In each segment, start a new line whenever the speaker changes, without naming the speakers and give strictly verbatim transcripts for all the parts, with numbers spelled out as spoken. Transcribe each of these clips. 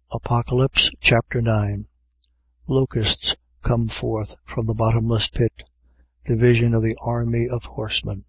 Apocalypse chapter nine. Locusts come forth from the bottomless pit. The vision of the army of horsemen.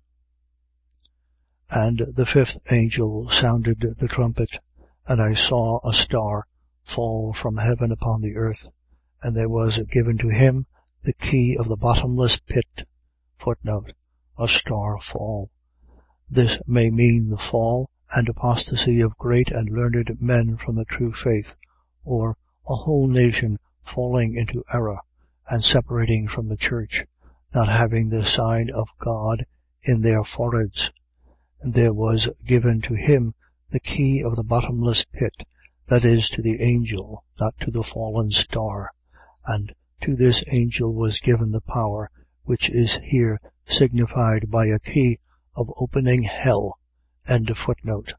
And the fifth angel sounded the trumpet, and I saw a star fall from heaven upon the earth, and there was given to him the key of the bottomless pit. Footnote: a star fall. This may mean the fall and apostasy of great and learned men from the true faith, or a whole nation falling into error and separating from the church, not having the sign of God in their foreheads. And there was given to him the key of the bottomless pit, that is, to the angel, not to the fallen star. And to this angel was given the power, which is here signified by a key, of opening hell. End of footnote.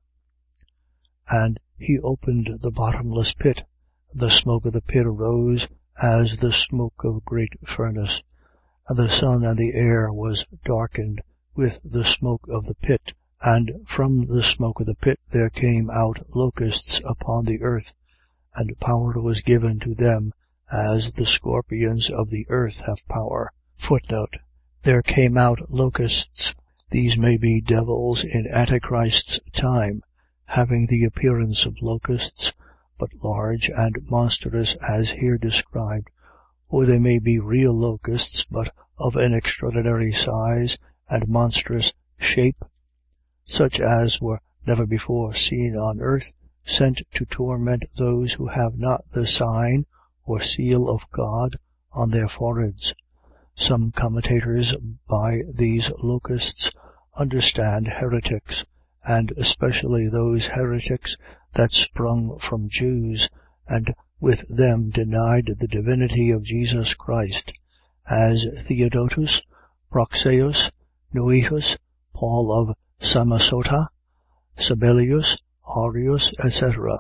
And he opened the bottomless pit. The smoke of the pit arose as the smoke of a great furnace, and the sun and the air was darkened with the smoke of the pit. And from the smoke of the pit there came out locusts upon the earth, and power was given to them as the scorpions of the earth have power. Footnote: there came out locusts. These may be devils in Antichrist's time, having the appearance of locusts, but large and monstrous as here described, or they may be real locusts, but of an extraordinary size and monstrous shape, such as were never before seen on earth, sent to torment those who have not the sign or seal of God on their foreheads. Some commentators by these locusts understand heretics, and especially those heretics that sprung from Jews, and with them denied the divinity of Jesus Christ, as Theodotus, Praxeus, Noetus, Paul of Samosata, Sabellius, Arius, et cetera.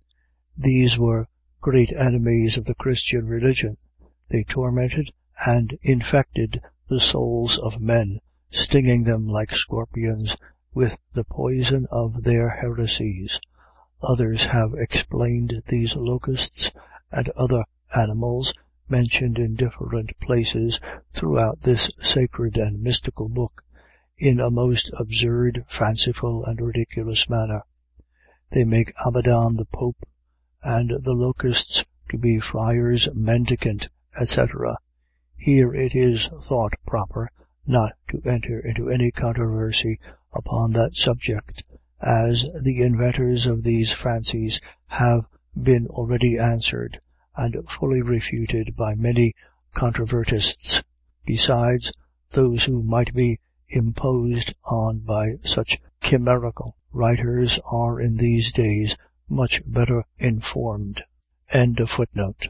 These were great enemies of the Christian religion. They tormented and infected the souls of men, stinging them like scorpions with the poison of their heresies. Others have explained these locusts and other animals mentioned in different places throughout this sacred and mystical book in a most absurd, fanciful, and ridiculous manner. They make Abaddon the Pope, and the locusts to be friars mendicant, et cetera. Here it is thought proper not to enter into any controversy upon that subject, as the inventors of these fancies have been already answered and fully refuted by many controvertists. Besides, those who might be imposed on by such chimerical writers are in these days much better informed. End of footnote.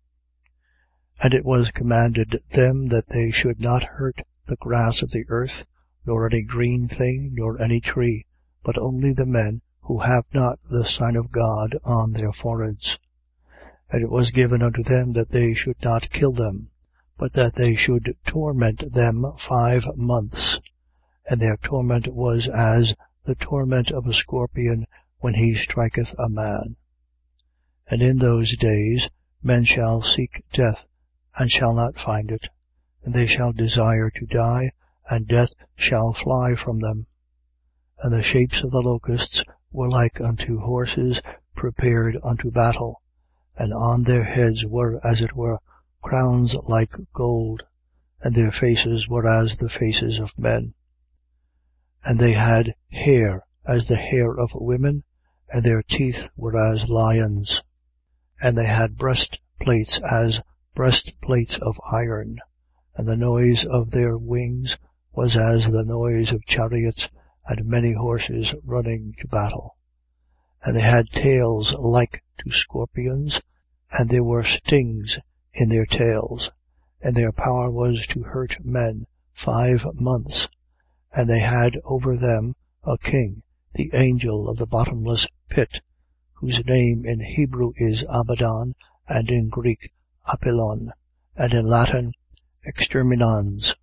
And it was commanded them that they should not hurt the grass of the earth, nor any green thing, nor any tree, but only the men who have not the sign of God on their foreheads. And it was given unto them that they should not kill them, but that they should torment them five months. And their torment was as the torment of a scorpion when he striketh a man. And in those days men shall seek death, and shall not find it, and they shall desire to die, and death shall fly from them. And the shapes of the locusts were like unto horses prepared unto battle, and on their heads were, as it were, crowns like gold, and their faces were as the faces of men. And they had hair as the hair of women, and their teeth were as lions. And they had breastplates as breastplates of iron, and the noise of their wings was as the noise of chariots and many horses running to battle. And they had tails like to scorpions, and there were stings in their tails, and their power was to hurt men five months. And they had over them a king, the angel of the bottomless pit, whose name in Hebrew is Abaddon, and in Greek Apollyon, and in Latin Exterminans.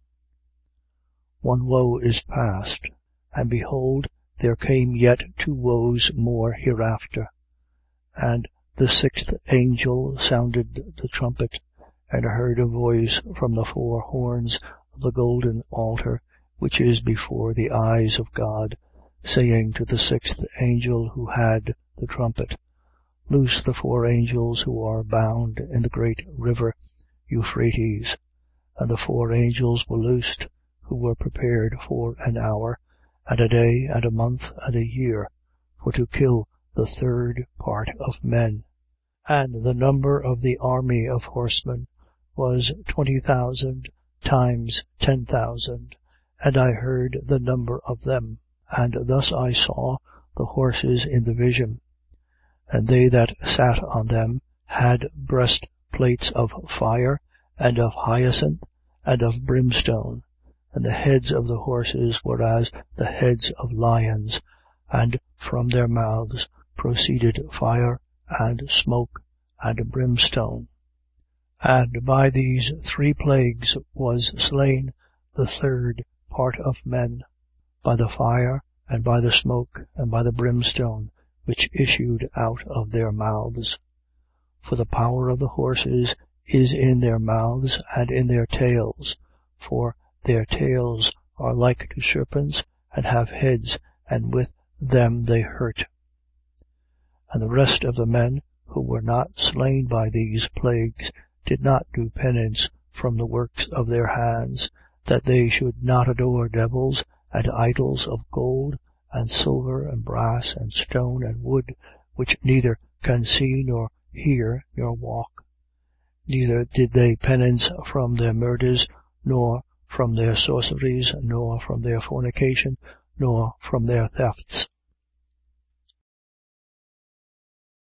One woe is past, and behold, there came yet two woes more hereafter. And the sixth angel sounded the trumpet, and I heard a voice from the four horns of the golden altar, which is before the eyes of God, saying to the sixth angel who had the trumpet, Loose the four angels who are bound in the great river Euphrates. And the four angels were loosed, who were prepared for an hour, and a day, and a month, and a year, for to kill the third part of men. And the number of the army of horsemen was twenty thousand times ten thousand, and I heard the number of them. And thus I saw the horses in the vision, and they that sat on them had breastplates of fire, and of hyacinth, and of brimstone, and the heads of the horses were as the heads of lions, and from their mouths proceeded fire, and smoke, and brimstone. And by these three plagues was slain the third part of men, by the fire, and by the smoke, and by the brimstone, which issued out of their mouths. For the power of the horses is in their mouths and in their tails, for their tails are like to serpents, and have heads, and with them they hurt. And the rest of the men who were not slain by these plagues did not do penance from the works of their hands, that they should not adore devils and idols of gold and silver and brass and stone and wood, which neither can see nor hear nor walk. Neither did they penance from their murders, nor from their sorceries, nor from their fornication, nor from their thefts.